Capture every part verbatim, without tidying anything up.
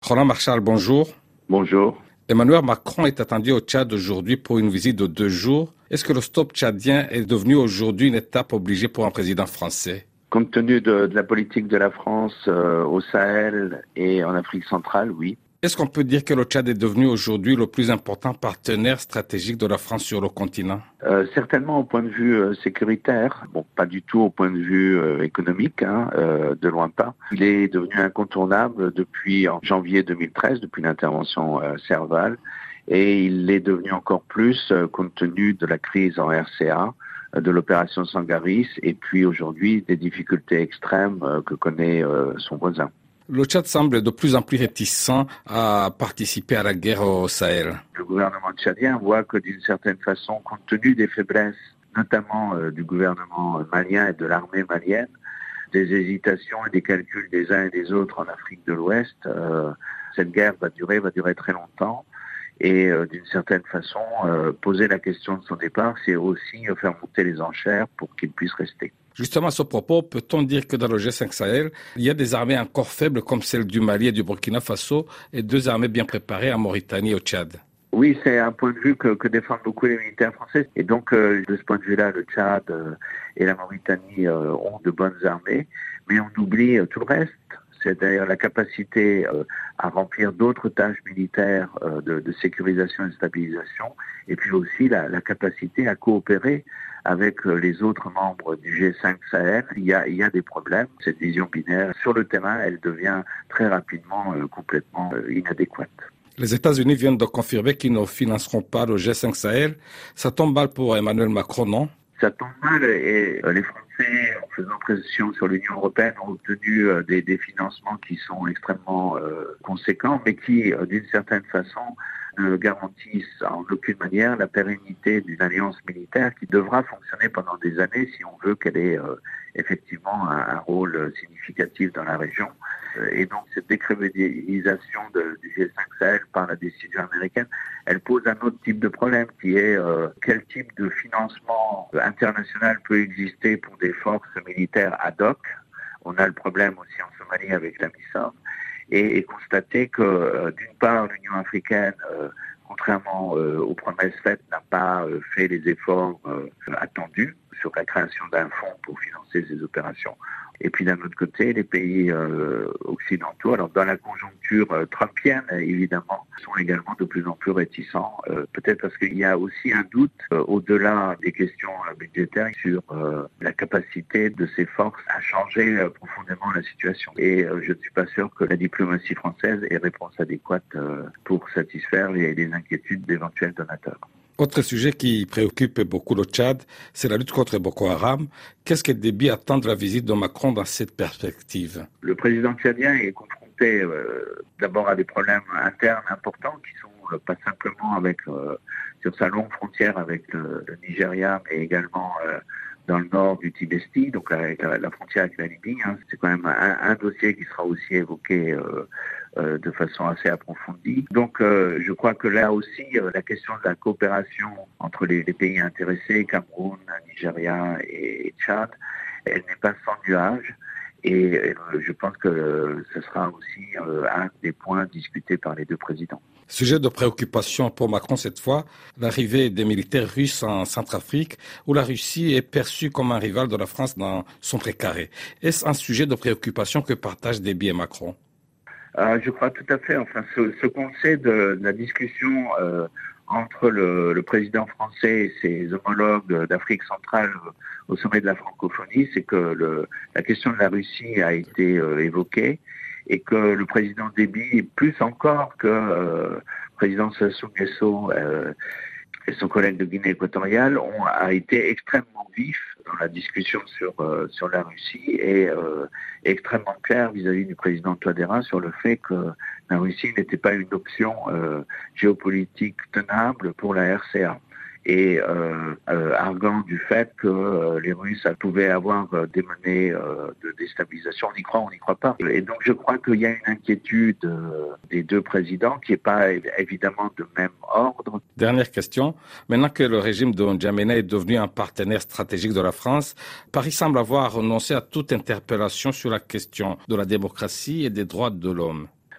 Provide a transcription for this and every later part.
Roland Marchal, bonjour. Bonjour. Emmanuel Macron est attendu au Tchad aujourd'hui pour une visite de deux jours. Est-ce que le stop tchadien est devenu aujourd'hui une étape obligée pour un président français? Compte tenu de, de la politique de la France euh, au Sahel et en Afrique centrale, oui. Est-ce qu'on peut dire que le Tchad est devenu aujourd'hui le plus important partenaire stratégique de la France sur le continent? euh, Certainement au point de vue euh, sécuritaire, bon, pas du tout au point de vue euh, économique, hein, euh, de loin pas. Il est devenu incontournable depuis en janvier deux mille treize, depuis l'intervention euh, Serval, et il l'est devenu encore plus euh, compte tenu de la crise en R C A, euh, de l'opération Sangaris, et puis aujourd'hui des difficultés extrêmes euh, que connaît euh, son voisin. Le Tchad semble de plus en plus réticent à participer à la guerre au Sahel. Le gouvernement tchadien voit que d'une certaine façon, compte tenu des faiblesses, notamment euh, du gouvernement malien et de l'armée malienne, des hésitations et des calculs des uns et des autres en Afrique de l'Ouest, euh, cette guerre va durer, va durer très longtemps. Et euh, d'une certaine façon, euh, poser la question de son départ, c'est aussi euh, faire monter les enchères pour qu'il puisse rester. Justement, à ce propos, peut-on dire que dans le G cinq Sahel, il y a des armées encore faibles comme celles du Mali et du Burkina Faso et deux armées bien préparées en Mauritanie et au Tchad? Oui, c'est un point de vue que, que défendent beaucoup les militaires français. Et donc, euh, de ce point de vue-là, le Tchad euh, et la Mauritanie euh, ont de bonnes armées, mais on oublie euh, tout le reste. C'est-à-dire la capacité euh, à remplir d'autres tâches militaires euh, de, de sécurisation et de stabilisation, et puis aussi la, la capacité à coopérer avec euh, les autres membres du G cinq Sahel. Il y a, il y a des problèmes. Cette vision binaire, sur le terrain, elle devient très rapidement euh, complètement euh, inadéquate. Les États-Unis viennent de confirmer qu'ils ne financeront pas le G cinq Sahel. Ça tombe mal pour Emmanuel Macron, non? Ça tombe mal et euh, les Français, en faisant pression sur l'Union européenne, ont obtenu euh, des, des financements qui sont extrêmement euh, conséquents, mais qui, euh, d'une certaine façon, ne garantissent en aucune manière la pérennité d'une alliance militaire qui devra fonctionner pendant des années si on veut qu'elle ait euh, effectivement un, un rôle significatif dans la région. Et donc cette décrédibilisation de, du G cinq Sahel par la décision américaine, elle pose un autre type de problème qui est euh, quel type de financement international peut exister pour des forces militaires ad hoc. On a le problème aussi en Somalie avec la MISOM. Et, et constater que euh, d'une part l'Union africaine, euh, contrairement euh, aux promesses faites, n'a pas euh, fait les efforts euh, attendus sur la création d'un fonds pour financer ces opérations. Et puis d'un autre côté, les pays euh, occidentaux, alors dans la conjoncture euh, trumpienne, évidemment, sont également de plus en plus réticents, euh, peut-être parce qu'il y a aussi un doute euh, au-delà des questions euh, budgétaires sur euh, la capacité de ces forces à changer euh, profondément la situation. Et euh, je ne suis pas sûr que la diplomatie française ait réponse adéquate euh, pour satisfaire les, les inquiétudes d'éventuels donateurs. Autre sujet qui préoccupe beaucoup le Tchad, c'est la lutte contre Boko Haram. Qu'est-ce que Déby attend de la visite de Macron dans cette perspective? Le président tchadien est confronté euh, d'abord à des problèmes internes importants qui sont euh, pas simplement avec euh, sur sa longue frontière avec le, le Nigeria, mais également euh, dans le nord du Tibesti, donc avec la, la frontière avec la Libye. Hein. C'est quand même un, un dossier qui sera aussi évoqué euh, euh, de façon assez approfondie. Donc euh, je crois que là aussi, euh, la question de la coopération entre les, les pays intéressés, Cameroun, Nigeria et, et Tchad, elle n'est pas sans nuage. Et euh, je pense que euh, ce sera aussi euh, un des points discutés par les deux présidents. Sujet de préoccupation pour Macron cette fois, l'arrivée des militaires russes en Centrafrique, où la Russie est perçue comme un rival de la France dans son précaré. Est-ce un sujet de préoccupation que partagent Déby et Macron? euh, Je crois tout à fait. Enfin, ce, ce qu'on sait de, de la discussion euh, entre le, le président français et ses homologues d'Afrique centrale au sommet de la francophonie, c'est que le, la question de la Russie a été euh, évoquée et que le président Déby, plus encore que euh, le président Sassou Nguesso euh, et son collègue de Guinée équatoriale, ont, a été extrêmement vif dans la discussion sur, euh, sur la Russie et euh, extrêmement clair vis-à-vis du président Touadéra sur le fait que la Russie n'était pas une option euh, géopolitique tenable pour la R C A. Et euh, euh, arguant du fait que euh, les Russes pouvaient avoir euh, des menées euh, de déstabilisation. On y croit, on n'y croit pas. Et donc je crois qu'il y a une inquiétude euh, des deux présidents qui n'est pas évidemment de même ordre. Dernière question. Maintenant que le régime de N'Djamena est devenu un partenaire stratégique de la France, Paris semble avoir renoncé à toute interpellation sur la question de la démocratie et des droits de l'homme.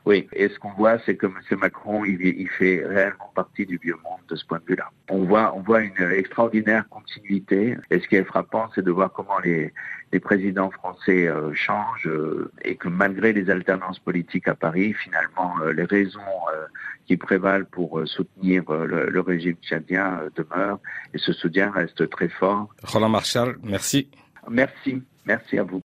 Oui, et ce qu'on voit, c'est que M. Macron, il, il fait réellement partie du vieux monde de ce point de vue-là. On voit, on voit une extraordinaire continuité, et ce qui est frappant, c'est de voir comment les, les présidents français euh, changent, euh, et que malgré les alternances politiques à Paris, finalement, euh, les raisons euh, qui prévalent pour euh, soutenir euh, le, le régime tchadien euh, demeurent, et ce soutien reste très fort. Roland Marchal, merci. Merci, merci à vous.